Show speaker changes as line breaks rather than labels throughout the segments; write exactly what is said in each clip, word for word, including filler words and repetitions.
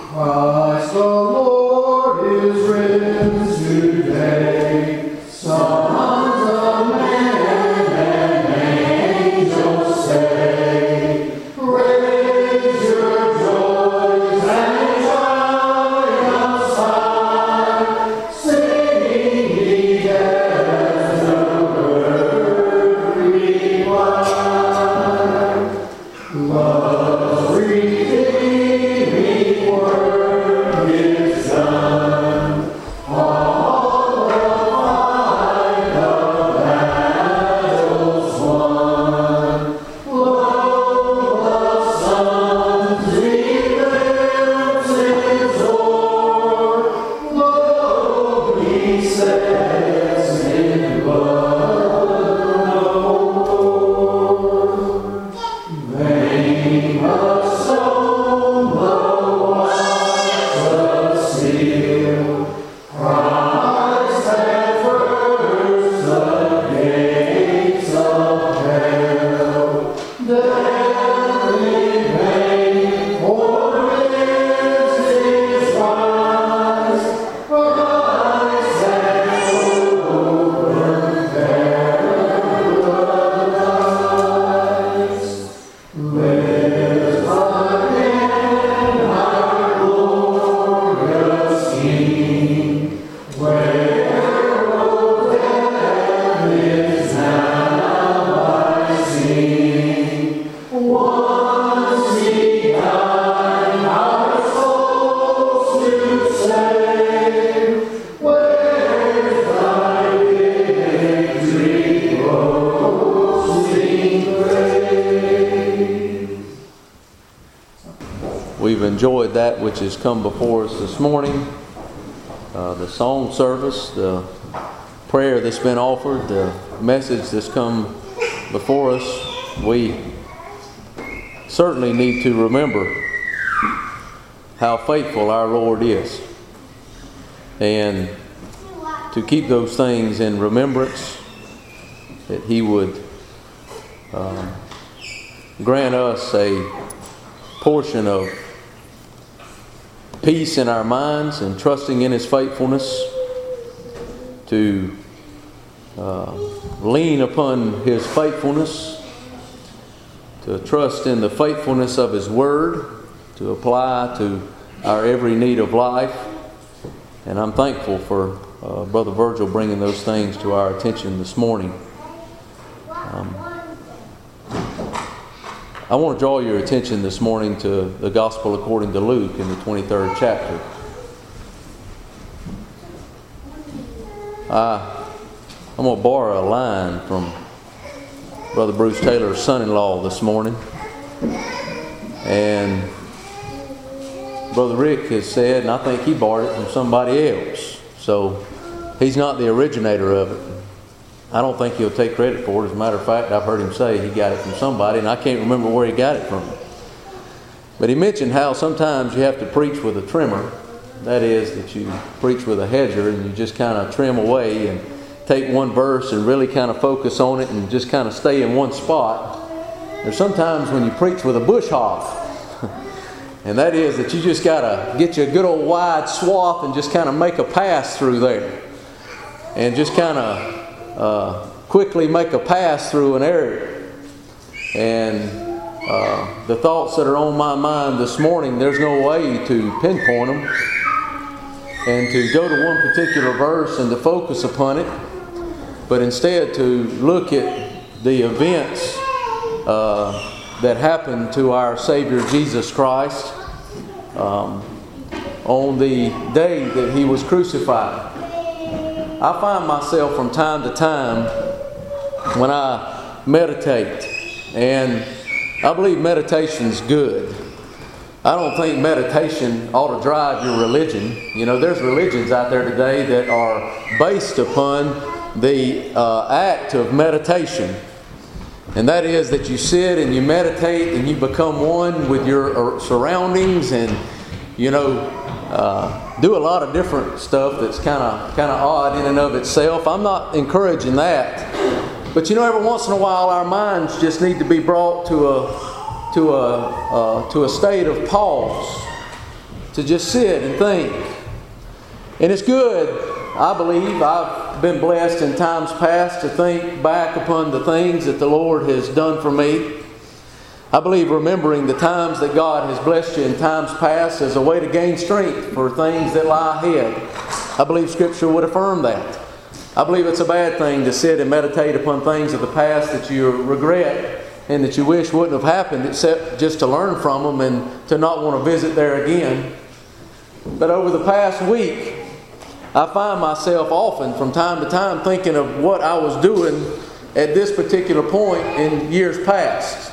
Christ the Lord is risen today. Sons of men and angels say, raise your joys and triumphs high, singing ye as the word reply. Love redeeming work is done. All the fight of battles won. Lo, the Son rebuilds his door. Lo, he says in blood no more. Vain a stone, the watch of steel. Christ hath first the gates of hell. Death in vain, for is his rise. Christ hath opened paradise. Lives again our glorious King, where, O death, is now I sing. Once he died our souls to save. Where's thy victory, closing grave?
We've enjoyed that which has come before us this morning. Uh, the song service, the prayer that's been offered, the message that's come before us. We certainly need to remember how faithful our Lord is, and to keep those things in remembrance, that He would um, grant us a portion of peace in our minds and trusting in His faithfulness, to uh, lean upon His faithfulness, to trust in the faithfulness of His Word, to apply to our every need of life. And I'm thankful for uh, Brother Virgil bringing those things to our attention this morning. Um, I want to draw your attention this morning to the Gospel according to Luke in the twenty-third chapter. I, I'm going to borrow a line from Brother Bruce Taylor's son-in-law this morning. And Brother Rick has said, and I think he borrowed it from somebody else. So he's not the originator of it. I don't think he'll take credit for it. As a matter of fact, I've heard him say he got it from somebody, and I can't remember where he got it from. But he mentioned how sometimes you have to preach with a trimmer. That is, that you preach with a hedger and you just kind of trim away and take one verse and really kind of focus on it and just kind of stay in one spot. There's sometimes when you preach with a bush hog, and that is that you just got to get you a good old wide swath and just kind of make a pass through there. And just kind of Uh, quickly make a pass through an area. And uh, the thoughts that are on my mind this morning, there's no way to pinpoint them and to go to one particular verse and to focus upon it, but instead to look at the events uh, that happened to our Savior Jesus Christ um, on the day that He was crucified. I find myself from time to time when I meditate, and I believe meditation's good. I don't think meditation ought to drive your religion. You know, there's religions out there today that are based upon the uh, act of meditation. And that is that you sit and you meditate and you become one with your surroundings, and, you know, uh, do a lot of different stuff that's kind of kind of odd in and of itself. I'm not encouraging that, but you know, every once in a while, our minds just need to be brought to a to a uh, to a state of pause, to just sit and think. And it's good, I believe. I've been blessed in times past to think back upon the things that the Lord has done for me. I believe remembering the times that God has blessed you in times past is a way to gain strength for things that lie ahead. I believe Scripture would affirm that. I believe it's a bad thing to sit and meditate upon things of the past that you regret and that you wish wouldn't have happened, except just to learn from them and to not want to visit there again. But over the past week, I find myself often from time to time thinking of what I was doing at this particular point in years past.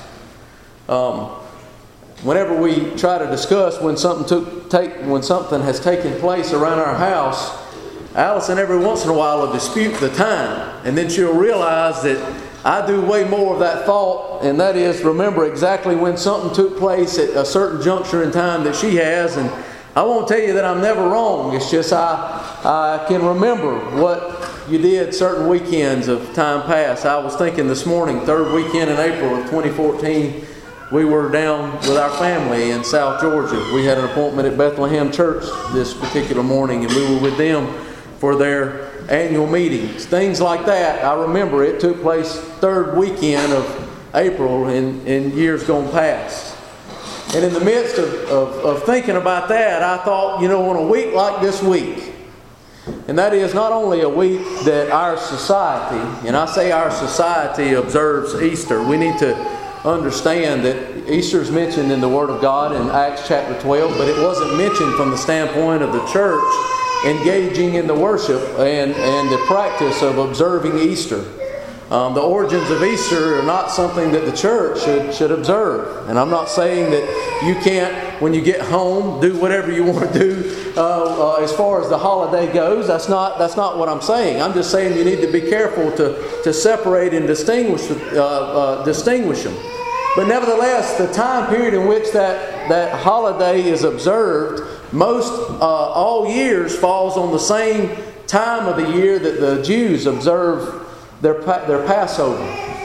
Um, whenever we try to discuss when something took take when something has taken place around our house, Allison every once in a while will dispute the time, and then she'll realize that I do way more of that thought, and that is remember exactly when something took place at a certain juncture in time that she has. And I won't tell you that I'm never wrong. It's just I I can remember what you did certain weekends of time past. I was thinking this morning, third weekend in April of twenty fourteen, we were down with our family in South Georgia. We had an appointment at Bethlehem Church this particular morning, and we were with them for their annual meetings. Things like that, I remember it took place third weekend of April in, in years gone past. And in the midst of, of, of thinking about that, I thought, you know, on a week like this week, and that is not only a week that our society, and I say our society observes Easter, we need to understand that Easter is mentioned in the Word of God in Acts chapter twelve, but it wasn't mentioned from the standpoint of the church engaging in the worship and, and the practice of observing Easter. Um, the origins of Easter are not something that the church should, should observe. And I'm not saying that you can't, when you get home, do whatever you want to do uh, uh, as far as the holiday goes. That's not, that's not what I'm saying. I'm just saying you need to be careful to, to separate and distinguish, uh, uh, distinguish them. But nevertheless, the time period in which that, that holiday is observed, most uh, all years falls on the same time of the year that the Jews observe their their Passover.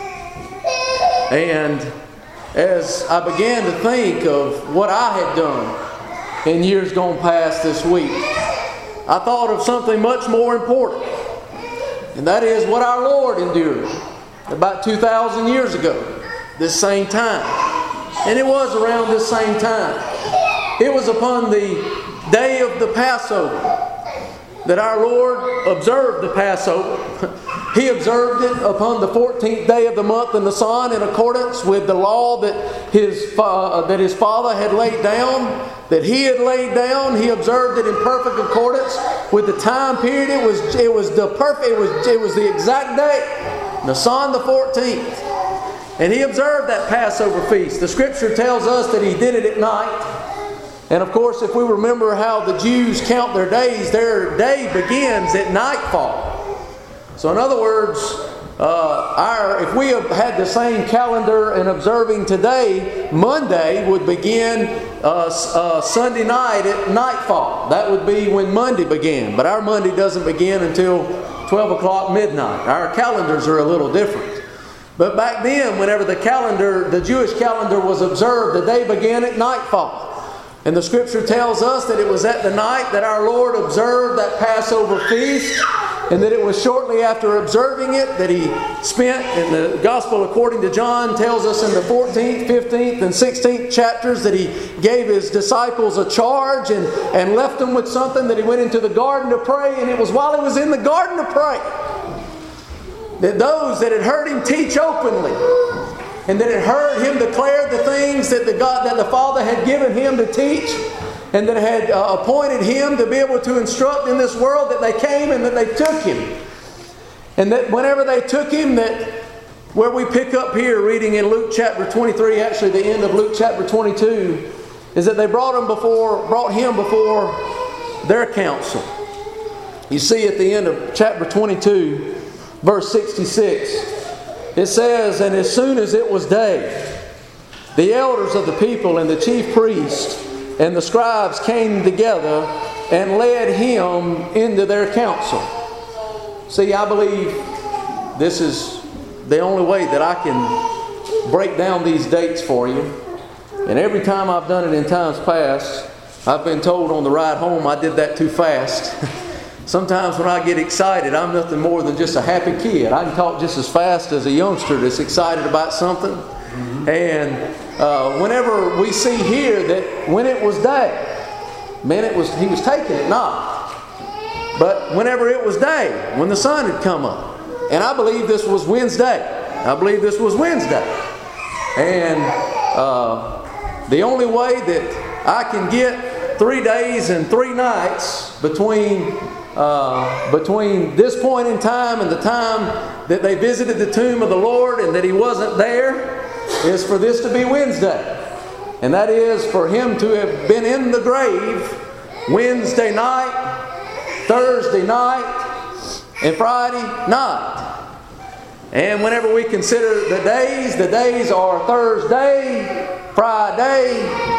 And as I began to think of what I had done in years gone past this week, I thought of something much more important. And that is what our Lord endured about two thousand years ago, this same time. And it was around this same time. It was upon the day of the Passover that our Lord observed the Passover. He observed it upon the fourteenth day of the month in Nisan in accordance with the law that his, uh, that his father had laid down, that he had laid down. He observed it in perfect accordance with the time period. It was, it was the perfect, it was, it was the exact day, Nisan the fourteenth. And he observed that Passover feast. The Scripture tells us that he did it at night. And of course, if we remember how the Jews count their days, their day begins at nightfall. So in other words, uh, our if we have had the same calendar and observing today, Monday would begin uh, uh, Sunday night at nightfall. That would be when Monday began. But our Monday doesn't begin until twelve o'clock midnight. Our calendars are a little different. But back then, whenever the calendar, the Jewish calendar was observed, the day began at nightfall. And the Scripture tells us that it was at the night that our Lord observed that Passover feast, and that it was shortly after observing it that He spent, and the Gospel according to John tells us in the fourteenth, fifteenth, and sixteenth chapters that He gave His disciples a charge and, and left them with something, that He went into the garden to pray, and it was while He was in the garden to pray that those that had heard Him teach openly, and that had heard Him declare the things that the God, that the Father had given Him to teach, and that had uh, appointed Him to be able to instruct in this world, that they came and that they took Him. And that whenever they took Him, that where we pick up here reading in Luke chapter twenty-three, actually the end of Luke chapter twenty-two, is that they brought Him before, brought Him before their council. You see at the end of chapter twenty-two, verse sixty-six, it says, "And as soon as it was day, the elders of the people and the chief priests and the scribes came together and led Him into their council." See, I believe this is the only way that I can break down these dates for you. And every time I've done it in times past, I've been told on the ride home I did that too fast. Sometimes when I get excited, I'm nothing more than just a happy kid. I can talk just as fast as a youngster that's excited about something. Mm-hmm. And uh, whenever we see here that when it was day, man, it was he was taking it not. But whenever it was day, when the sun had come up, and I believe this was Wednesday. I believe this was Wednesday. And uh, the only way that I can get three days and three nights between uh, between this point in time and the time that they visited the tomb of the Lord and that He wasn't there is for this to be Wednesday. And that is for Him to have been in the grave Wednesday night, Thursday night, and Friday night. And whenever we consider the days, the days are Thursday, Friday,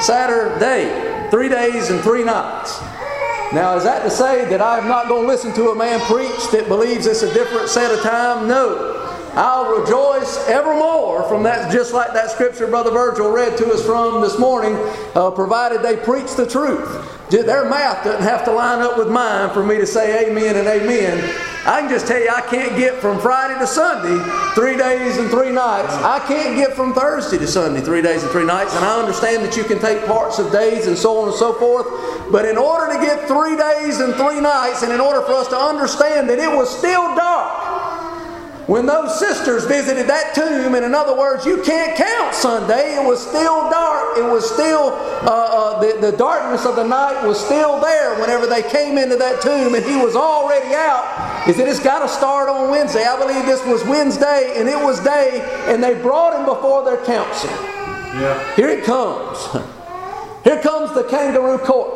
Saturday. Three days and three nights. Now, is that to say that I'm not going to listen to a man preach that believes it's a different set of time? No. I'll rejoice evermore from that, just like that scripture Brother Virgil read to us from this morning, uh, provided they preach the truth. Their math doesn't have to line up with mine for me to say amen and amen. I can just tell you I can't get from Friday to Sunday three days and three nights. I can't get from Thursday to Sunday three days and three nights. And I understand that you can take parts of days and so on and so forth. But in order to get three days and three nights, and in order for us to understand that it was still dark when those sisters visited that tomb, and in other words, you can't count Sunday. It was still dark. It was still, uh, uh, the, the darkness of the night was still there whenever they came into that tomb, and He was already out. Is that it's got to start on Wednesday. I believe this was Wednesday, and it was day, and they brought Him before their council. Yeah. Here it comes. Here comes the kangaroo court.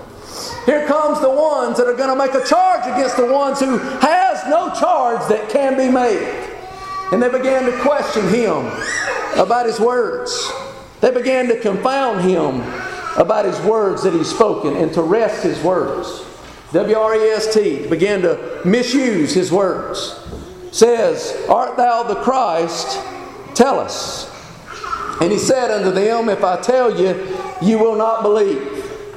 Here comes the ones that are going to make a charge against the ones who has no charge that can be made. And they began to question Him about His words. They began to confound Him about His words that He's spoken and to wrest His words. W R E S T, began to misuse His words. Says, "Art thou the Christ? Tell us." And He said unto them, "If I tell you, you will not believe."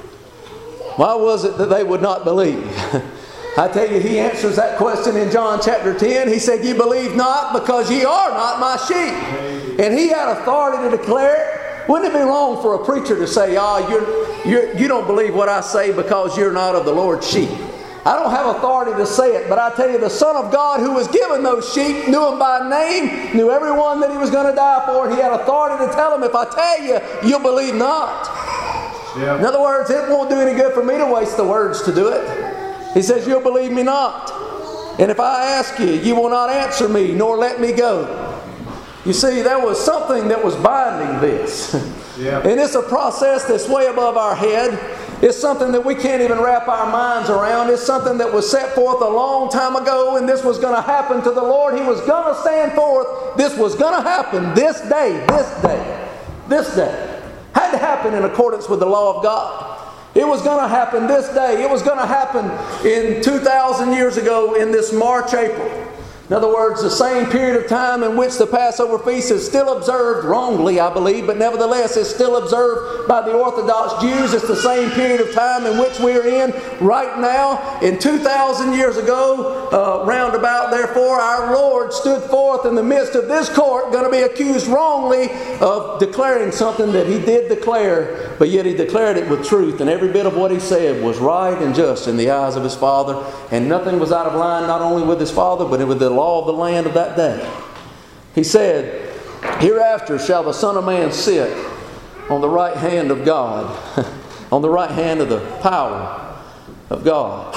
Why was it that they would not believe? I tell you, He answers that question in John chapter ten. He said, "Ye believe not because ye are not my sheep." And He had authority to declare it. Wouldn't it be wrong for a preacher to say, "Ah, oh, you're, you're, you don't believe what I say because you're not of the Lord's sheep"? I don't have authority to say it, but I tell you, the Son of God who was given those sheep knew them by name, knew everyone that He was going to die for, and He had authority to tell them, "If I tell you, you'll believe not." Yeah. In other words, it won't do any good for me to waste the words to do it. He says, "You'll believe me not. And if I ask you, you will not answer me, nor let me go." You see, there was something that was binding this. Yeah. And it's a process that's way above our head. It's something that we can't even wrap our minds around. It's something that was set forth a long time ago, and this was going to happen to the Lord. He was going to stand forth. This was going to happen this day, this day, this day. Had to happen in accordance with the law of God. It was going to happen this day. It was going to happen in two thousand years ago in this March, April. In other words, the same period of time in which the Passover feast is still observed, wrongly I believe, but nevertheless it's still observed by the Orthodox Jews. It's the same period of time in which we're in right now. In two thousand years ago, uh, roundabout, therefore, our Lord stood forth in the midst of this court, going to be accused wrongly of declaring something that He did declare, but yet He declared it with truth, and every bit of what He said was right and just in the eyes of His Father, and nothing was out of line not only with His Father, but with the law of the land of that day. He said, "Hereafter shall the Son of Man sit on the right hand of God," on the right hand of the power of God.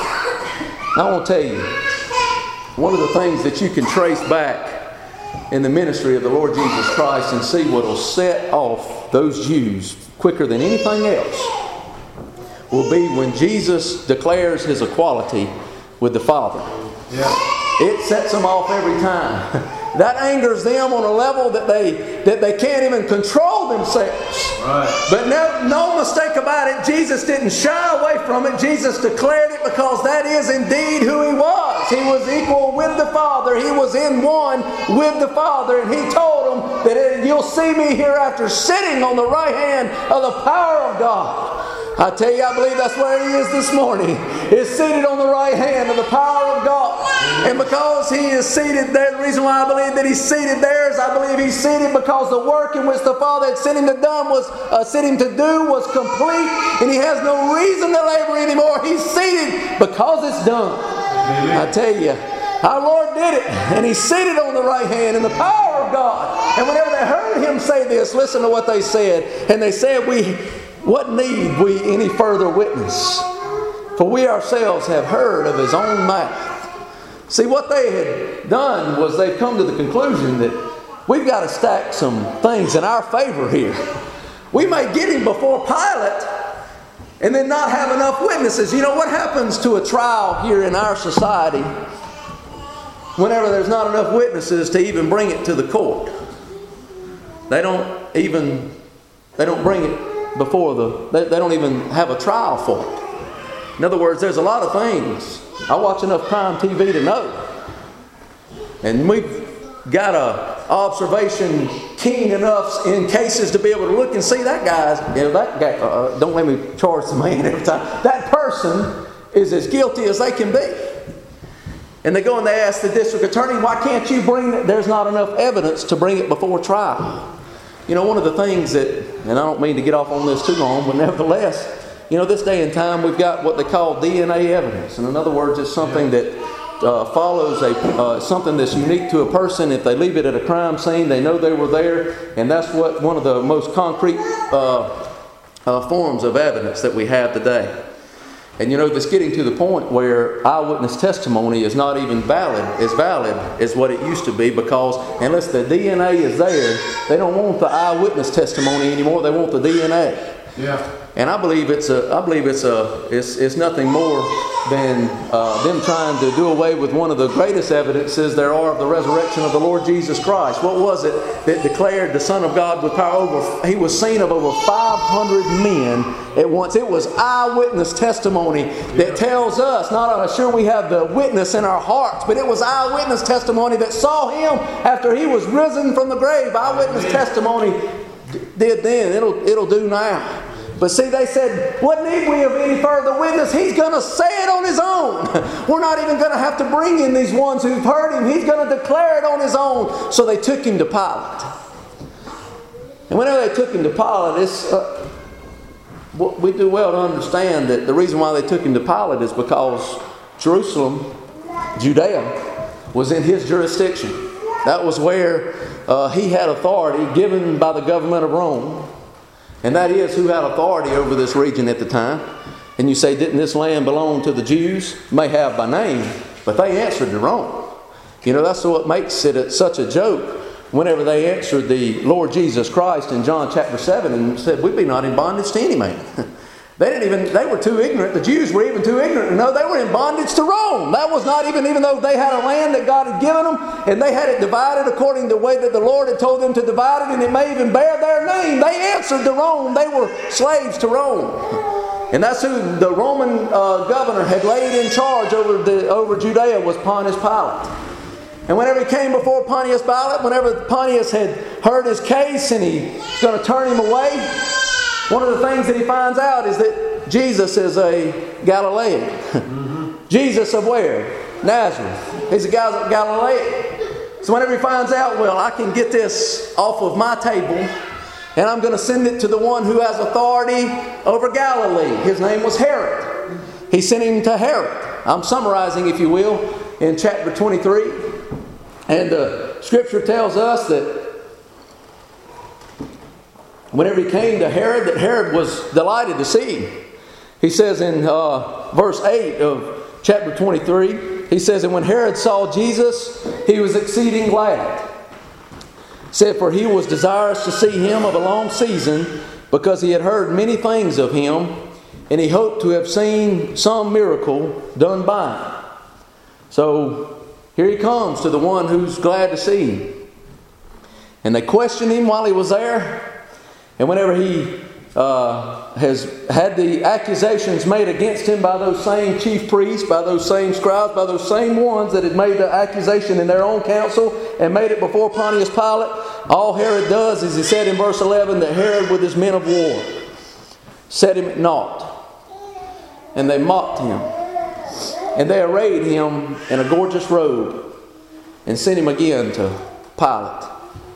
I want to tell you, one of the things that you can trace back in the ministry of the Lord Jesus Christ and see what will set off those Jews quicker than anything else will be when Jesus declares His equality with the Father. Yeah. It sets them off every time. That angers them on a level that they that they can't even control themselves. Right. But no, no mistake about it, Jesus didn't shy away from it. Jesus declared it because that is indeed who He was. He was equal with the Father. He was in one with the Father. And He told them that it, you'll see me hereafter sitting on the right hand of the power of God. I tell you, I believe that's where He is this morning. He's seated on the right hand of the power of God. And because He is seated there, the reason why I believe that He's seated there is I believe He's seated because the work in which the Father had sent Him to done was uh, sent Him to do was complete, and He has no reason to labor anymore. He's seated because it's done. Amen. I tell you, our Lord did it, and He's seated on the right hand in the power of God. And whenever they heard Him say this, listen to what they said. And they said, "We, what need we any further witness? For we ourselves have heard of His own mouth." See, what they had done was they've come to the conclusion that we've got to stack some things in our favor here. We may get Him before Pilate and then not have enough witnesses. You know what happens to a trial here in our society whenever there's not enough witnesses to even bring it to the court? They don't even, they don't bring it before the, they, they don't even have a trial for it. In other words, there's a lot of things. I watch enough crime T V to know. And we've got a observation keen enough in cases to be able to look and see that guy's, you know, that guy, uh, don't let me charge the man every time. That person is as guilty as they can be. And they go and they ask the district attorney, why can't you bring it? There's not enough evidence to bring it before trial. You know, one of the things that, and I don't mean to get off on this too long, but nevertheless, you know, this day and time we've got what they call D N A evidence. And in other words, it's something that uh, follows a uh, something that's unique to a person. If they leave it at a crime scene, they know they were there. And that's what one of the most concrete uh, uh, forms of evidence that we have today. And you know, it's getting to the point where eyewitness testimony is not even valid, as valid as what it used to be, because unless the D N A is there, they don't want the eyewitness testimony anymore. They want the D N A.
Yeah.
And I believe it's a, I believe it's a, it's, it's nothing more than uh, them trying to do away with one of the greatest evidences there are of the resurrection of the Lord Jesus Christ. What was it that declared the Son of God with power over? He was seen of over five hundred men at once. It was eyewitness testimony that tells us, not only sure we have the witness in our hearts, but it was eyewitness testimony that saw Him after He was risen from the grave. Eyewitness testimony did then. It'll, it'll do now. But see, they said, what need we of any further witness? He's going to say it on His own. We're not even going to have to bring in these ones who've heard Him. He's going to declare it on His own. So they took Him to Pilate. And whenever they took Him to Pilate, it's, uh, we do well to understand that the reason why they took Him to Pilate is because Jerusalem, Judea, was in His jurisdiction. That was where uh, He had authority given by the government of Rome. And that is who had authority over this region at the time. And you say, didn't this land belong to the Jews? May have by name, but they answered to Rome. You know, that's what makes it such a joke whenever they answered the Lord Jesus Christ in John chapter seven and said, we be not in bondage to any man. They didn't even, they were too ignorant. The Jews were even too ignorant to know they were in bondage to Rome. That was not even, even though they had a land that God had given them, and they had it divided according to the way that the Lord had told them to divide it, and it may even bear their name. They answered to Rome. They were slaves to Rome. And that's who the Roman uh, governor had laid in charge over, the, over Judea was Pontius Pilate. And whenever he came before Pontius Pilate, whenever Pontius had heard his case and he was going to turn him away, one of the things that he finds out is that Jesus is a Galilean. Mm-hmm. Jesus of where? Nazareth. He's a Galilean. So whenever he finds out, well, I can get this off of my table and I'm going to send it to the one who has authority over Galilee. His name was Herod. He sent him to Herod. I'm summarizing, if you will, in chapter twenty-three. And the scripture tells us that whenever he came to Herod, that Herod was delighted to see him. He says in uh, verse eight of chapter twenty-three, he says, and when Herod saw Jesus, he was exceeding glad. He said, for he was desirous to see him of a long season, because he had heard many things of him, and he hoped to have seen some miracle done by him. So here he comes to the one who's glad to see him. And they questioned him while he was there. And whenever he uh, has had the accusations made against him by those same chief priests, by those same scribes, by those same ones that had made the accusation in their own council and made it before Pontius Pilate, all Herod does is he said in verse eleven that Herod with his men of war set him at naught. and they mocked him. And they arrayed him in a gorgeous robe and sent him again to Pilate.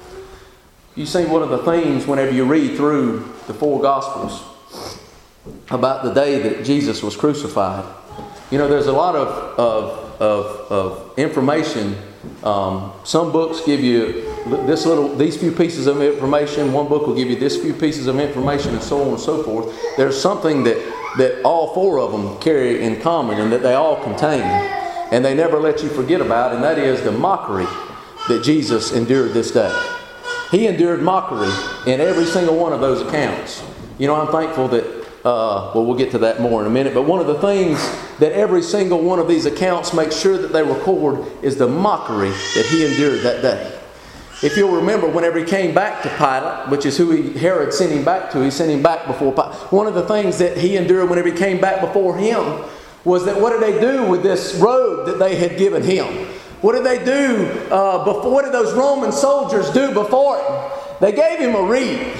You see, one of the things whenever you read through the four Gospels about the day that Jesus was crucified, you know, there's a lot of, of, of, of information. Um, some books give you this little, these few pieces of information. One book will give you this few pieces of information, and so on and so forth. There's something that, that all four of them carry in common and that they all contain, and they never let you forget about, and that is the mockery that Jesus endured this day. He endured mockery in every single one of those accounts. You know, I'm thankful that, uh, well, we'll get to that more in a minute, but one of the things that every single one of these accounts makes sure that they record is the mockery that he endured that day. If you'll remember, whenever he came back to Pilate, which is who he, Herod sent him back to, he sent him back before Pilate. One of the things that he endured whenever he came back before him was that what did they do with this robe that they had given him? What did they do uh, before? What did those Roman soldiers do before him? They gave him a reed.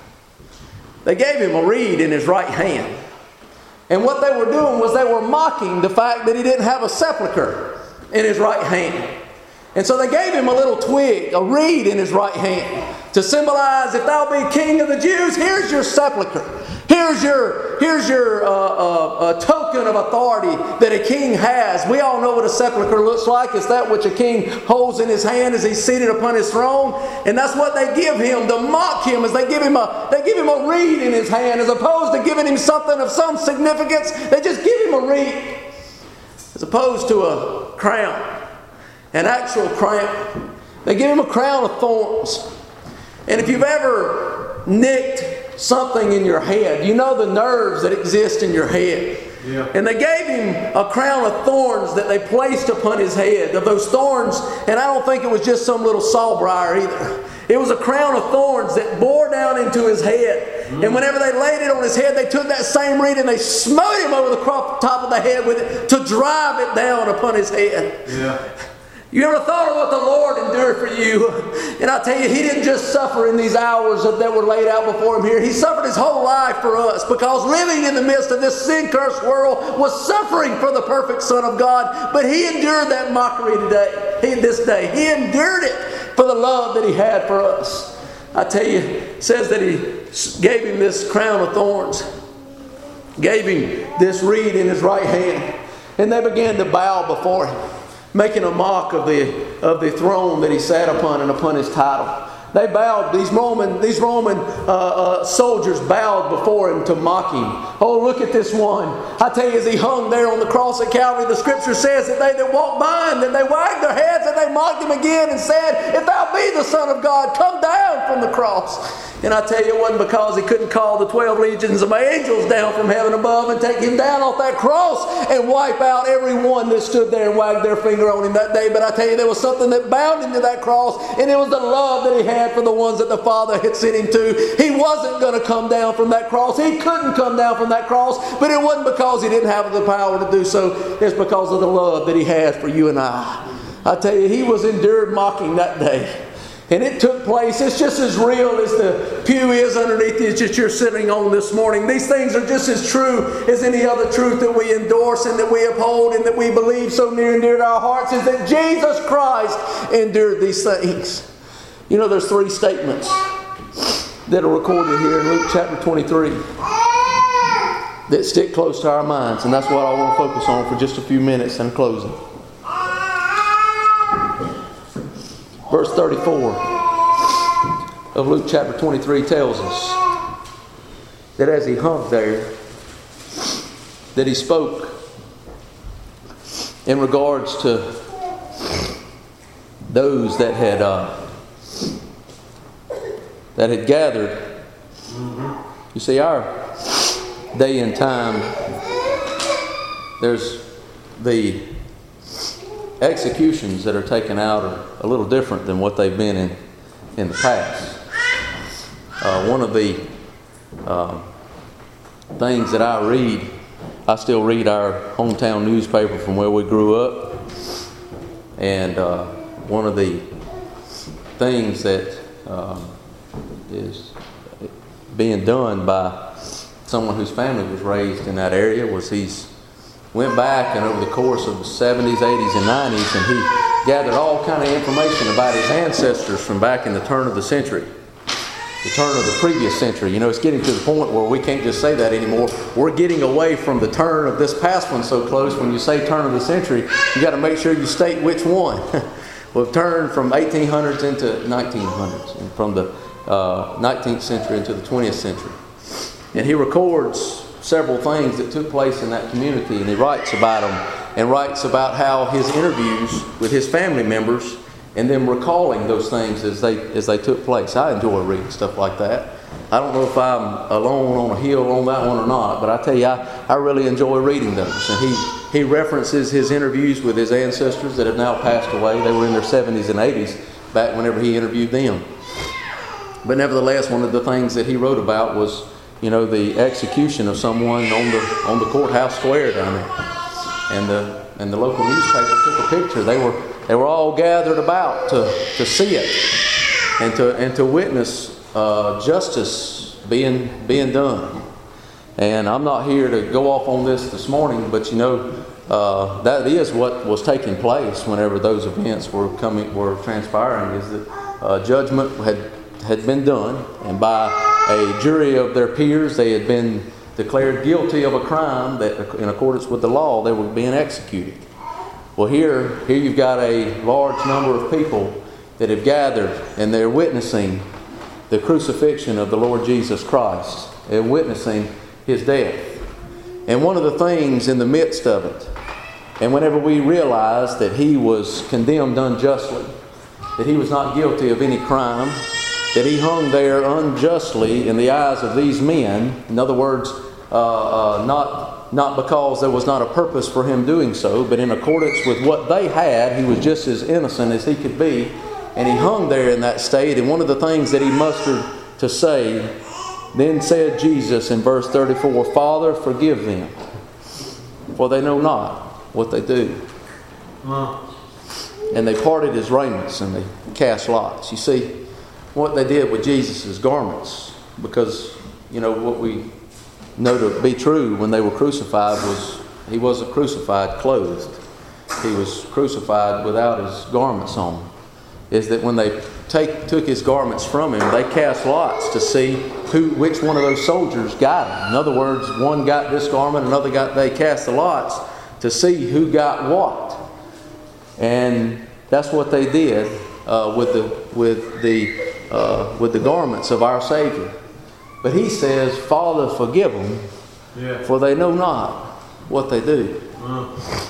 They gave him a reed in his right hand. And what they were doing was they were mocking the fact that he didn't have a sepulcher in his right hand. And so they gave him a little twig, a reed in his right hand, to symbolize, if thou be king of the Jews, here's your sepulcher. Here's your, here's your uh, uh, uh, token of authority that a king has. We all know what a sepulcher looks like. It's that which a king holds in his hand as he's seated upon his throne. And that's what they give him to mock him, as they give him a, they give him a reed in his hand, as opposed to giving him something of some significance. They just give him a reed, as opposed to a crown. An actual crown. They give him a crown of thorns. And if you've ever nicked something in your head, you know the nerves that exist in your head. Yeah. And they gave him a crown of thorns that they placed upon his head. Of those thorns, and I don't think it was just some little sawbriar either. It was a crown of thorns that bore down into his head. Mm. And whenever they laid it on his head, they took that same reed and they smote him over the top of the head with it to drive it down upon his head. Yeah. You ever thought of what the Lord endured for you? And I tell you, He didn't just suffer in these hours that were laid out before Him here. He suffered His whole life for us, because living in the midst of this sin-cursed world was suffering for the perfect Son of God. But He endured that mockery today, he, this day. He endured it for the love that He had for us. I tell you, it says that He gave Him this crown of thorns, gave Him this reed in His right hand, and they began to bow before Him, making a mock of the of the throne that He sat upon and upon His title. They bowed, these Roman, these Roman uh, uh, soldiers bowed before Him to mock Him. Oh, look at this one. I tell you, as He hung there on the cross at Calvary, the Scripture says that they that walked by Him, that they wagged their heads and they mocked Him again and said, if thou be the Son of God, come down from the cross. And I tell you, it wasn't because He couldn't call the twelve legions of angels down from heaven above and take Him down off that cross and wipe out every one that stood there and wagged their finger on Him that day. But I tell you, there was something that bound Him to that cross, and it was the love that He had for the ones that the Father had sent Him to. He wasn't going to come down from that cross. He couldn't come down from that cross, but it wasn't because He didn't have the power to do so. It's because of the love that He had for you and I. I tell you, He was endured mocking that day. And it took place. It's just as real as the pew is underneath you that you're sitting on this morning. These things are just as true as any other truth that we endorse and that we uphold and that we believe so near and dear to our hearts, is that Jesus Christ endured these things. You know, there's three statements that are recorded here in Luke chapter twenty-three that stick close to our minds. And that's what I want to focus on for just a few minutes in closing. Verse thirty-four of Luke chapter twenty-three tells us that as He hung there, that He spoke in regards to those that had uh, that had gathered. Mm-hmm. You see, our day and time, there's the executions that are taken out are a little different than what they've been in in the past. Uh, one of the um, things that I read, I still read our hometown newspaper from where we grew up, and uh, one of the things that um, is being done by someone whose family was raised in that area, was he's went back and over the course of the seventies, eighties, and nineties, and he gathered all kind of information about his ancestors from back in the turn of the century, the turn of the previous century. You know, it's getting to the point where we can't just say that anymore. We're getting away from the turn of this past one so close. When you say turn of the century, you got to make sure you state which one. We've turned from eighteen hundreds into nineteen hundreds, and from the uh, nineteenth century into the twentieth century. And he records several things that took place in that community, and he writes about them, and writes about how his interviews with his family members and them recalling those things as they as they took place. I enjoy reading stuff like that. I don't know if I'm alone on a hill on that one or not, but I tell you, I, I really enjoy reading those. And he, he references his interviews with his ancestors that have now passed away. They were in their seventies and eighties back whenever he interviewed them. But nevertheless, one of the things that he wrote about was, you know, the execution of someone on the on the courthouse square down there, and the and the local newspaper took a picture. They were they were all gathered about to, to see it and to and to witness uh, justice being being done. And I'm not here to go off on this this morning, but you know uh, that is what was taking place whenever those events were coming were transpiring. Is that uh, judgment had had been done, and by a jury of their peers, they had been declared guilty of a crime that, in accordance with the law, they were being executed. Well, here, here you've got a large number of people that have gathered, and they're witnessing the crucifixion of the Lord Jesus Christ. They're witnessing His death. And one of the things in the midst of it, and whenever we realize that He was condemned unjustly, that He was not guilty of any crime, that He hung there unjustly in the eyes of these men. In other words, uh, uh, not, not because there was not a purpose for Him doing so, but in accordance with what they had, He was just as innocent as He could be. And He hung there in that state. And one of the things that He mustered to say, then said Jesus in verse thirty-four, Father, forgive them, for they know not what they do. Wow. And they parted His raiments, and they cast lots. You see, what they did with Jesus' garments, because, you know, what we know to be true when they were crucified was He wasn't crucified clothed. He was crucified without His garments on. Is that when they take, took His garments from Him, they cast lots to see who, which one of those soldiers got Him. In other words, one got this garment, another got, they cast the lots to see who got what. And that's what they did uh, with the, with the, Uh, with the garments of our Savior. But He says, Father, forgive them, yeah. for they know not what they do. Uh.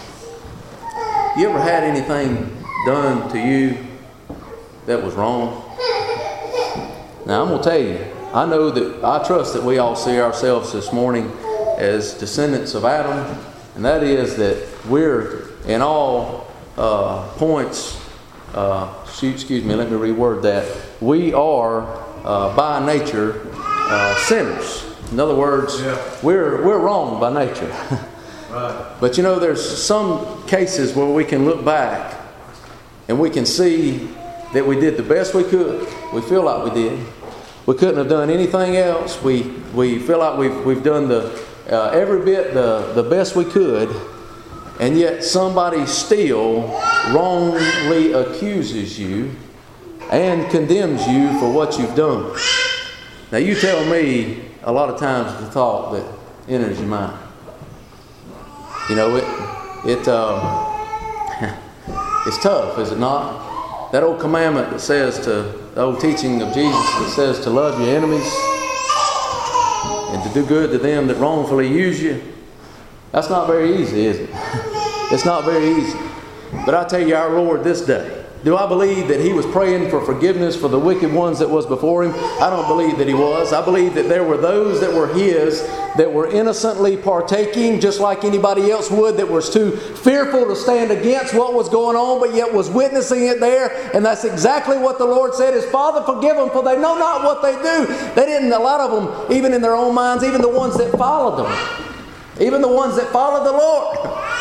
You ever had anything done to you that was wrong? Now I'm going to tell you, I know that, I trust that we all see ourselves this morning as descendants of Adam, and that is that we're in all uh, points Uh, excuse me, let me reword that. We are, uh, by nature, uh, sinners. In other words, yeah. we're we're wrong by nature. Right. But you know, there's some cases where we can look back and we can see that we did the best we could. We feel like we did. We couldn't have done anything else. We we feel like we've we've done the uh, every bit the the best we could. And yet somebody still wrongly accuses you and condemns you for what you've done. Now you tell me a lot of times the thought that enters your mind. You know, it it um, it's tough, is it not? That old commandment that says to, the old teaching of Jesus that says to love your enemies and to do good to them that wrongfully use you. That's not very easy, is it? It's not very easy. But I tell you, our Lord this day, do I believe that He was praying for forgiveness for the wicked ones that was before Him? I don't believe that He was. I believe that there were those that were His that were innocently partaking just like anybody else would, that was too fearful to stand against what was going on, but yet was witnessing it there. And that's exactly what the Lord said is, Father, forgive them, for they know not what they do. They didn't, a lot of them, even in their own minds, even the ones that followed them, even the ones that followed the Lord,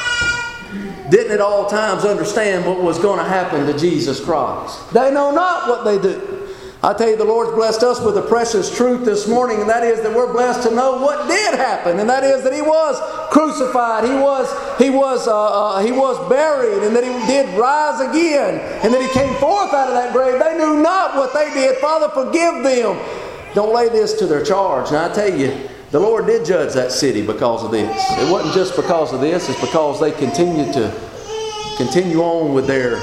didn't at all times understand what was going to happen to Jesus Christ. They know not what they do. I tell you, the Lord's blessed us with a precious truth this morning, and that is that we're blessed to know what did happen, and that is that He was crucified, He was He was uh, uh, He was buried, and that He did rise again, and that He came forth out of that grave. They knew not what they did. Father, forgive them. Don't lay this to their charge. Now I tell you, the Lord did judge that city because of this. It wasn't just because of this; it's because they continued to continue on with their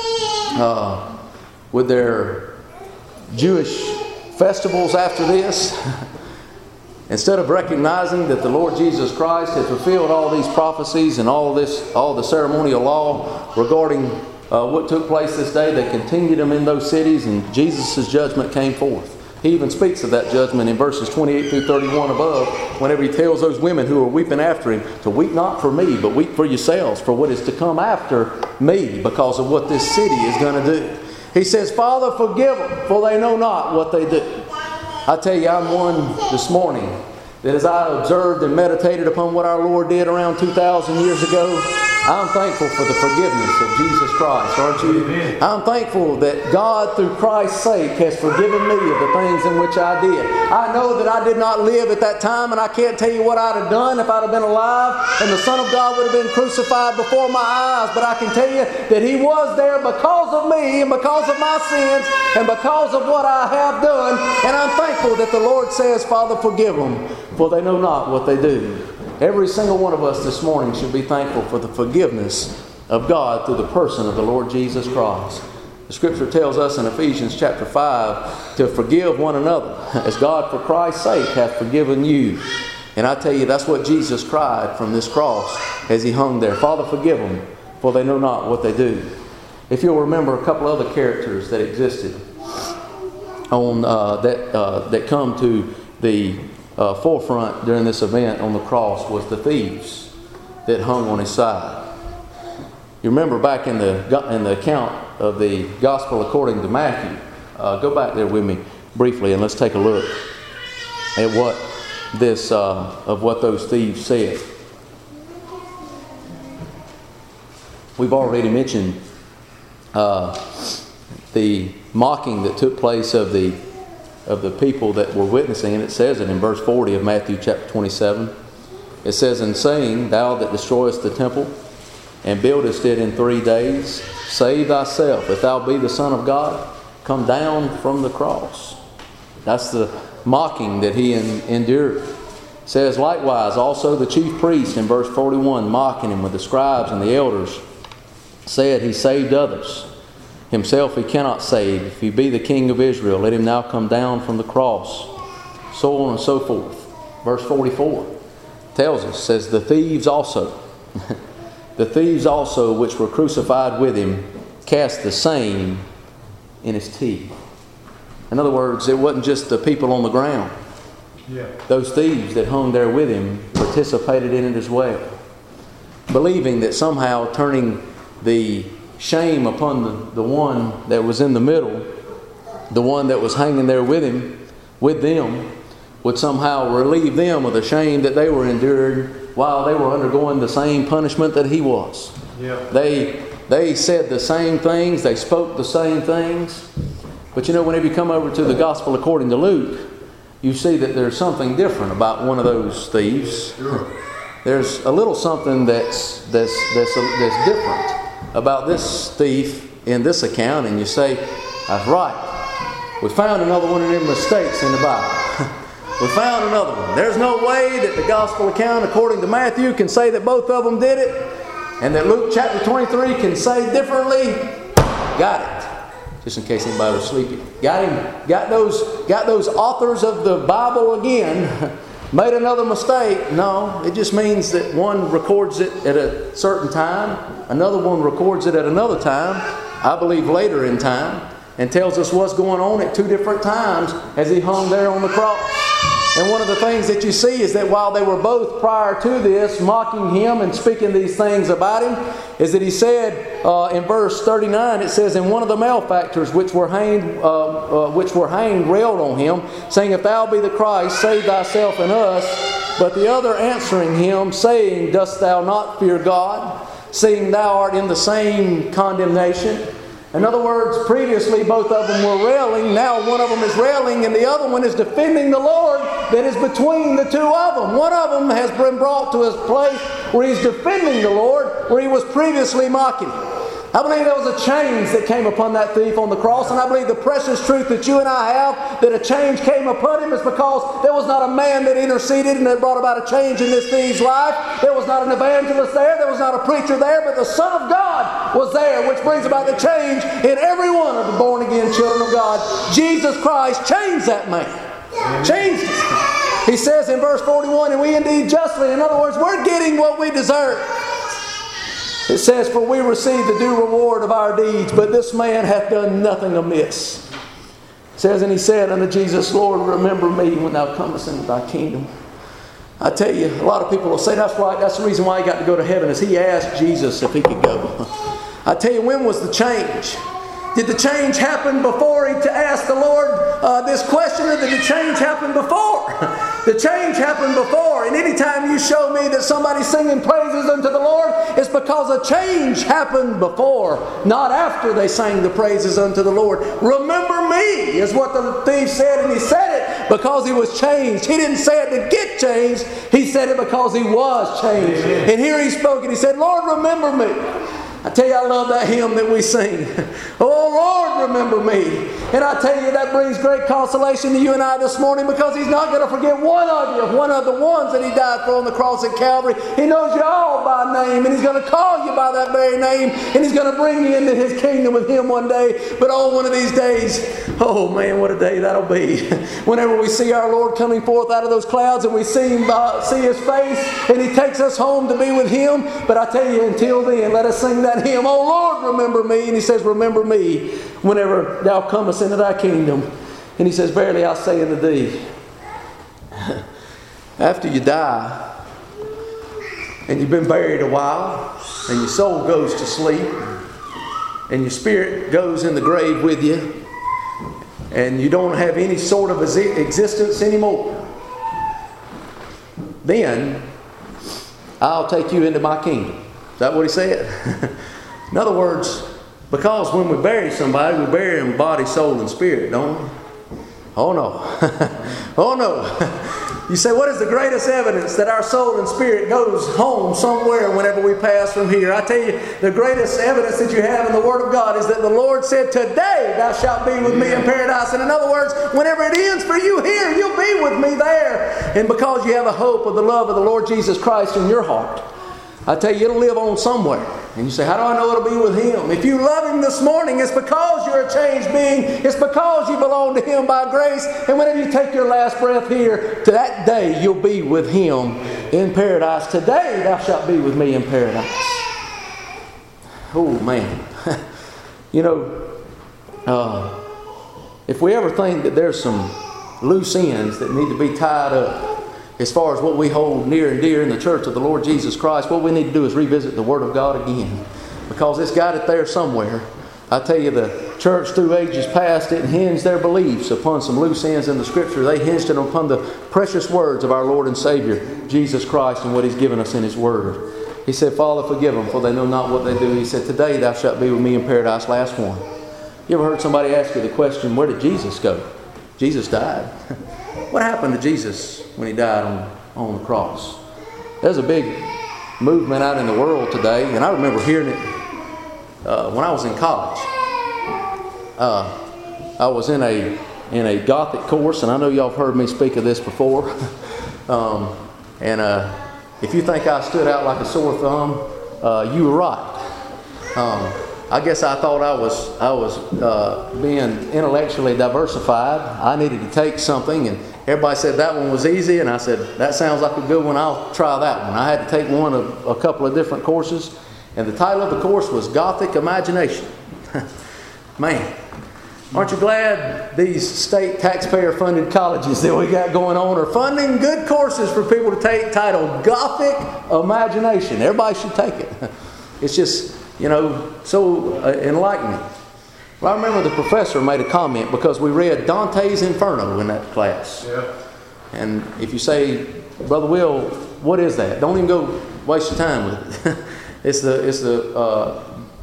uh, with their Jewish festivals after this. Instead of recognizing that the Lord Jesus Christ had fulfilled all these prophecies and all this, all the ceremonial law regarding uh, what took place this day, they continued them in those cities, and Jesus' judgment came forth. He even speaks of that judgment in verses twenty-eight through thirty-one above, whenever He tells those women who are weeping after Him to weep not for me, but weep for yourselves, for what is to come after me, because of what this city is going to do. He says, Father, forgive them, for they know not what they do. I tell you, I'm one this morning that as I observed and meditated upon what our Lord did around two thousand years ago, I'm thankful for the forgiveness of Jesus Christ, aren't you? Amen. I'm thankful that God, through Christ's sake, has forgiven me of the things in which I did. I know that I did not live at that time, and I can't tell you what I'd have done if I'd have been alive and the Son of God would have been crucified before my eyes. But I can tell you that He was there because of me and because of my sins and because of what I have done. And I'm thankful that the Lord says, Father, forgive them, for they know not what they do. Every single one of us this morning should be thankful for the forgiveness of God through the person of the Lord Jesus Christ. The Scripture tells us in Ephesians chapter five to forgive one another, as God for Christ's sake hath forgiven you. And I tell you, that's what Jesus cried from this cross as He hung there. Father, forgive them, for they know not what they do. If you'll remember a couple other characters that existed on uh, that uh, that come to the Uh, forefront during this event on the cross was the thieves that hung on His side. You remember back in the in the account of the Gospel according to Matthew. Uh, go back there with me briefly and let's take a look at what this uh, of what those thieves said. We've already mentioned uh, the mocking that took place of the of the people that were witnessing, and it says it in verse forty of Matthew chapter twenty-seven. It says, "And saying, Thou that destroyest the temple, and buildest it in three days, save thyself. If thou be the Son of God, come down from the cross." That's the mocking that He en- endured. It says, likewise, also the chief priest in verse forty-one, mocking Him with the scribes and the elders, said, He saved others. Himself He cannot save. If He be the King of Israel, let Him now come down from the cross. So on and so forth. Verse forty-four tells us, says, the thieves also, the thieves also which were crucified with Him, cast the same in His teeth. In other words, it wasn't just the people on the ground. Yeah. Those thieves that hung there with Him participated in it as well, believing that somehow turning the shame upon the, the one that was in the middle, the one that was hanging there with him, with them, would somehow relieve them of the shame that they were enduring while they were undergoing the same punishment that He was. Yeah. They they said the same things, they spoke the same things. But you know, whenever you come over to the Gospel according to Luke, you see that there's something different about one of those thieves. Sure. There's a little something that's that's that's that's different about this thief in this account, and you say, that's right. We found another one of them mistakes in the Bible. We found another one. There's no way that the Gospel account according to Matthew can say that both of them did it, and that Luke chapter twenty-three can say differently. Got it. Just in case anybody was sleepy. Got him. Got those, got those authors of the Bible again. Made another mistake. No, it just means that one records it at a certain time, another one records it at another time, I believe later in time, and tells us what's going on at two different times as He hung there on the cross. And one of the things that you see is that while they were both prior to this mocking Him and speaking these things about Him, is that He said uh, in verse thirty-nine, it says, "And one of the malefactors which were hanged, uh, uh, which were hanged, railed on Him, saying, If thou be the Christ, save thyself and us. But the other answering Him, saying, Dost thou not fear God, seeing thou art in the same condemnation? In other words, previously both of them were railing. Now one of them is railing and the other one is defending the Lord that is between the two of them. One of them has been brought to a place where he's defending the Lord, where he was previously mocking him. I believe there was a change that came upon that thief on the cross, and I believe the precious truth that you and I have, that a change came upon him, is because there was not a man that interceded and that brought about a change in this thief's life. There was not an evangelist there, there was not a preacher there, but the Son of God was there, which brings about the change in every one of the born-again children of God. Jesus Christ changed that man. Changed him. He says in verse forty-one, and we indeed justly, in other words, we're getting what we deserve. It says, for we receive the due reward of our deeds, but this man hath done nothing amiss. It says, and he said unto Jesus, Lord, remember me when thou comest into thy kingdom. I tell you, a lot of people will say that's why, that's the reason why he got to go to heaven, is he asked Jesus if he could go. I tell you, when was the change? Did the change happen before he asked the Lord uh, this question, or did the change happen before? The change happened before. And anytime you show me that somebody's singing praises unto the Lord, it's because a change happened before, not after they sang the praises unto the Lord. Remember me is what the thief said, and he said it because he was changed. He didn't say it to get changed. He said it because he was changed. And here he spoke and he said, Lord, remember me. I tell you, I love that hymn that we sing. Oh, Lord, remember me. And I tell you, that brings great consolation to you and I this morning, because He's not going to forget one of you, one of the ones that He died for on the cross at Calvary. He knows you all by name, and He's going to call you by that very name, and He's going to bring you into His kingdom with Him one day. But oh, one of these days, oh man, what a day that'll be. Whenever we see our Lord coming forth out of those clouds, and we see Him, uh, see His face, and He takes us home to be with Him. But I tell you, until then, let us sing that hymn, oh Lord, remember me. And He says, remember me whenever thou comest into thy kingdom. And He says, verily I say unto thee, after you die and you've been buried a while and your soul goes to sleep and your spirit goes in the grave with you and you don't have any sort of existence anymore, then I'll take you into my kingdom. Is that what He said? In other words, because when we bury somebody, we bury them body, soul, and spirit, don't we? Oh no. Oh no. You say, what is the greatest evidence that our soul and spirit goes home somewhere whenever we pass from here? I tell you, the greatest evidence that you have in the Word of God is that the Lord said, today thou shalt be with me in paradise. And in other words, whenever it ends for you here, you'll be with me there. And because you have a hope of the love of the Lord Jesus Christ in your heart, I tell you, it'll live on somewhere. And you say, how do I know it'll be with Him? If you love Him this morning, it's because you're a changed being. It's because you belong to Him by grace. And whenever you take your last breath here, to that day you'll be with Him in paradise. Today thou shalt be with me in paradise. Oh man. You know, uh, if we ever think that there's some loose ends that need to be tied up, as far as what we hold near and dear in the church of the Lord Jesus Christ, what we need to do is revisit the Word of God again. Because it's got it there somewhere. I tell you, the church through ages past didn't hinge their beliefs upon some loose ends in the Scripture. They hinged it upon the precious words of our Lord and Savior, Jesus Christ, and what He's given us in His Word. He said, Father, forgive them, for they know not what they do. He said, today thou shalt be with me in paradise. Last one. You ever heard somebody ask you the question, where did Jesus go? Jesus died. What happened to Jesus when He died on, on the cross? There's a big movement out in the world today, and I remember hearing it uh, when I was in college. Uh, I was in a in a Gothic course, and I know y'all have heard me speak of this before. um, and uh, if you think I stood out like a sore thumb, uh, you were right. Um, I guess I thought I was I was uh, being intellectually diversified. I needed to take something, and everybody said that one was easy, and I said, that sounds like a good one, I'll try that one. I had to take one of a couple of different courses, and the title of the course was Gothic Imagination. Man, aren't you glad these state taxpayer-funded colleges that we got going on are funding good courses for people to take titled Gothic Imagination? Everybody should take it. It's just, you know, so uh, enlightening. Well, I remember the professor made a comment because we read Dante's Inferno in that class. Yeah. And if you say, Brother Will, what is that? Don't even go waste your time with it. it's the it's the uh,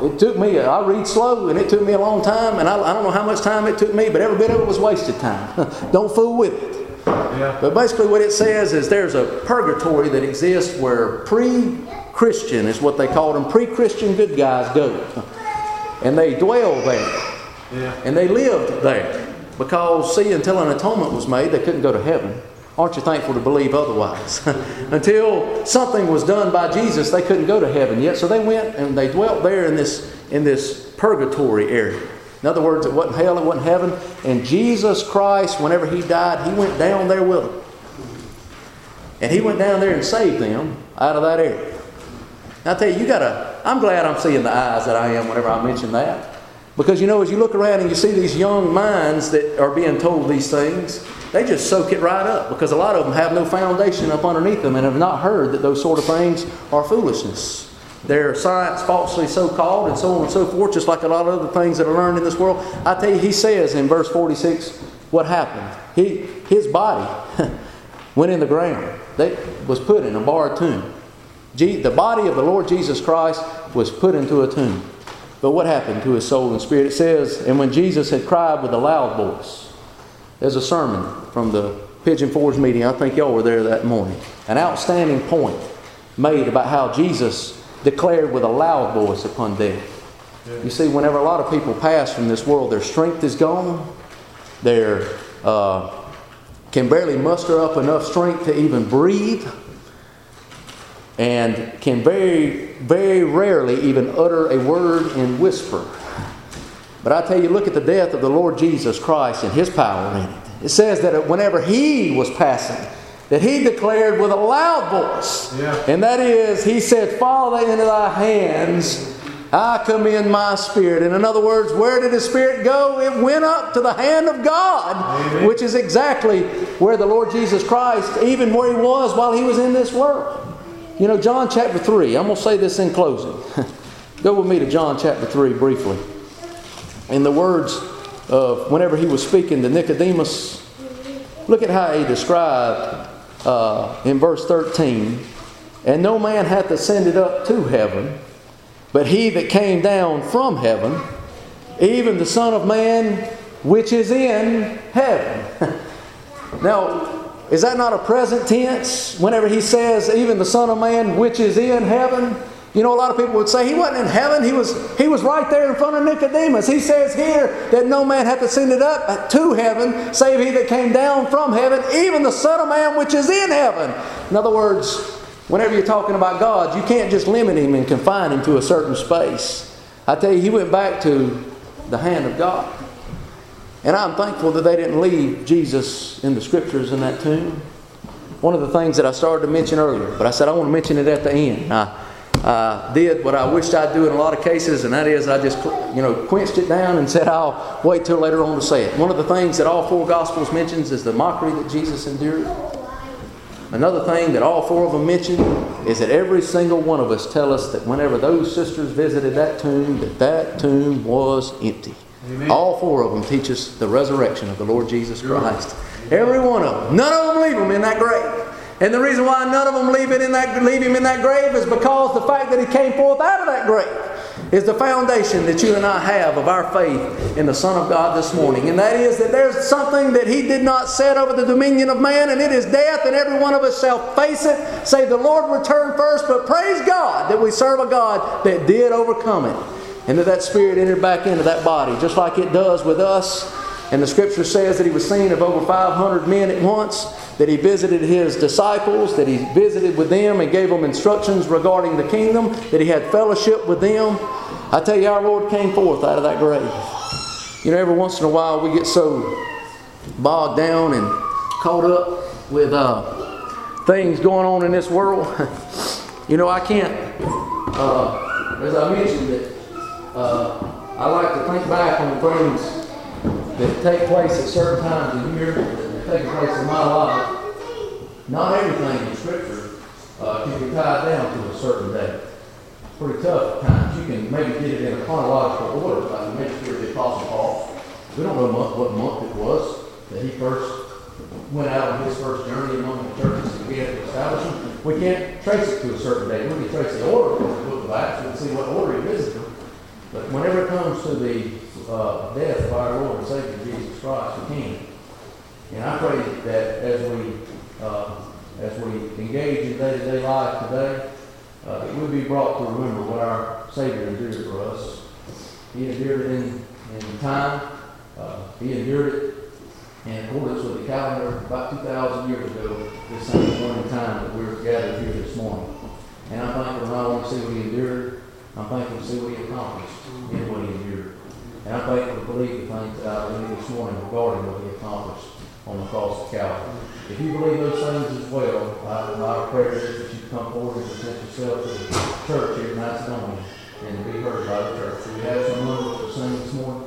It took me, I read slow, and it took me a long time, and I, I don't know how much time it took me, but every bit of it was wasted time. Don't fool with it.
Yeah.
But basically what it says is there's a purgatory that exists where pre-Christian, is what they call them, pre-Christian good guys go. And they dwell there.
Yeah.
And they lived there. Because, see, until an atonement was made, they couldn't go to heaven. Aren't you thankful to believe otherwise? Until something was done by Jesus, they couldn't go to heaven yet. So they went and they dwelt there in this, in this purgatory area. In other words, it wasn't hell, it wasn't heaven. And Jesus Christ, whenever He died, He went down there with them. And He went down there and saved them out of that area. Now I tell you, you gotta, I'm glad I'm seeing the eyes that I am whenever I mention that. Because, you know, as you look around and you see these young minds that are being told these things, they just soak it right up. Because a lot of them have no foundation up underneath them and have not heard that those sort of things are foolishness. They're science falsely so-called and so on and so forth, just like a lot of other things that are learned in this world. I tell you, he says in verse forty-six what happened. He, his body went in the ground. They was put in a barred tomb. The body of the Lord Jesus Christ was put into a tomb. But what happened to his soul and spirit? It says, and when Jesus had cried with a loud voice. There's a sermon from the Pigeon Forge meeting. I think y'all were there that morning. An outstanding point made about how Jesus declared with a loud voice upon death. Yeah. You see, whenever a lot of people pass from this world, their strength is gone. They uh, can barely muster up enough strength to even breathe. And can very, very rarely even utter a word in whisper. But I tell you, look at the death of the Lord Jesus Christ and His power in it. It says that whenever He was passing, that He declared with a loud voice. Yeah. And that is, He said, Father, into Thy hands I commend my spirit. And in other words, where did His spirit go? It went up to the hand of God. Amen. Which is exactly where the Lord Jesus Christ, even where He was while He was in this world. You know, John chapter three, I'm going to say this in closing. Go with me to John chapter three briefly. In the words of whenever He was speaking to Nicodemus, look at how He described uh, in verse thirteen. And no man hath ascended up to heaven, but He that came down from heaven, even the Son of Man which is in heaven. Now, is that not a present tense? Whenever He says, even the Son of Man which is in heaven. You know, a lot of people would say He wasn't in heaven. He was, he was right there in front of Nicodemus. He says here that no man hath ascended up to heaven, save He that came down from heaven, even the Son of Man which is in heaven. In other words, whenever you're talking about God, you can't just limit Him and confine Him to a certain space. I tell you, He went back to the hand of God. And I'm thankful that they didn't leave Jesus in the Scriptures in that tomb. One of the things that I started to mention earlier, but I said I want to mention it at the end. I uh, did what I wished I'd do in a lot of cases, and that is I just you know quenched it down and said I'll wait till later on to say it. One of the things that all four Gospels mentions is the mockery that Jesus endured. Another thing that all four of them mention is that every single one of us tell us that whenever those sisters visited that tomb, that that tomb was empty. Amen. All four of them teach us the resurrection of the Lord Jesus Christ. Every one of them. None of them leave Him in that grave. And the reason why none of them leave, it in that, leave Him in that grave is because the fact that He came forth out of that grave is the foundation that you and I have of our faith in the Son of God this morning. And that is that there's something that He did not set over the dominion of man, and it is death, and every one of us shall face it. Say, the Lord return first, but praise God that we serve a God that did overcome it. And that that spirit entered back into that body, just like it does with us. And the Scripture says that He was seen of over five hundred men at once, that He visited His disciples, that He visited with them and gave them instructions regarding the kingdom, that He had fellowship with them. I tell you, our Lord came forth out of that grave. You know, every once in a while we get so bogged down and caught up with uh, things going on in this world. You know, I can't, uh, as I mentioned, that Uh, I like to think back on the things that take place at certain times of year that take place in my life. Not everything in Scripture uh, can be tied down to a certain day. It's pretty tough at times. You can maybe get it in a chronological order, like the ministry of the Apostle Paul. We don't know month, what month it was that he first went out on his first journey among the churches and began to establish them. We can't trace it to a certain day. We can trace the order of the book of Acts and see what order he visited them. would be brought to remember what our Savior endured for us. He endured it in, in time. Uh, he endured it in accordance with the calendar about two thousand years ago, this same morning time that we're gathered here this morning. And I'm thankful not only to see what he endured, I'm thankful to see what he accomplished in what he endured. And I'm thankful to believe the things that I believe this morning regarding what he accomplished on the cross of Calvary. If you believe those things as well, I, my prayer is that you come forward and present yourself to the church here in Macedonia and be heard by the church. Do we have some numbers to sing this morning?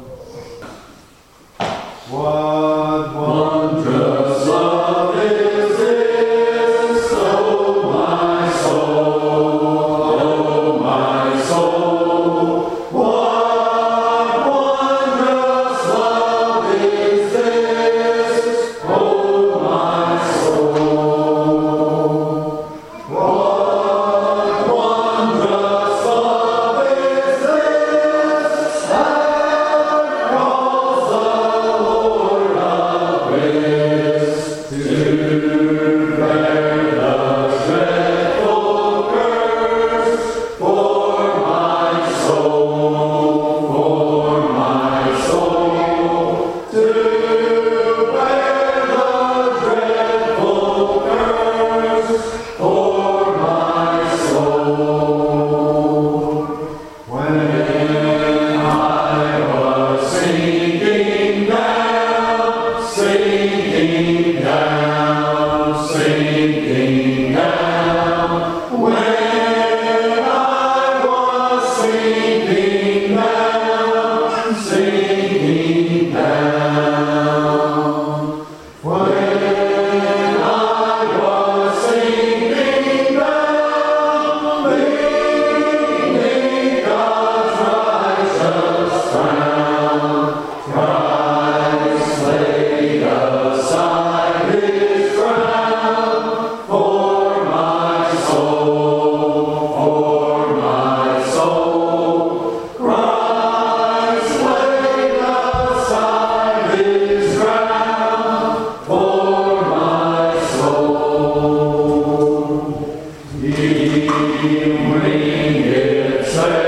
What wondrous love is this, oh my soul, oh my soul. What wondrous love is this, oh my soul. What wondrous love is this, that calls the Lord of grace to bear the dreadful curse for my soul, for my soul, to bear the dreadful curse for my soul. When I was sinking down, sinking down, sinking down, when I was sinking down, sinking down, when I was sinking down, beneath God's righteous crown, Christ laid aside his crown for my soul, for my soul. Christ laid aside his crown for my soul. He winged it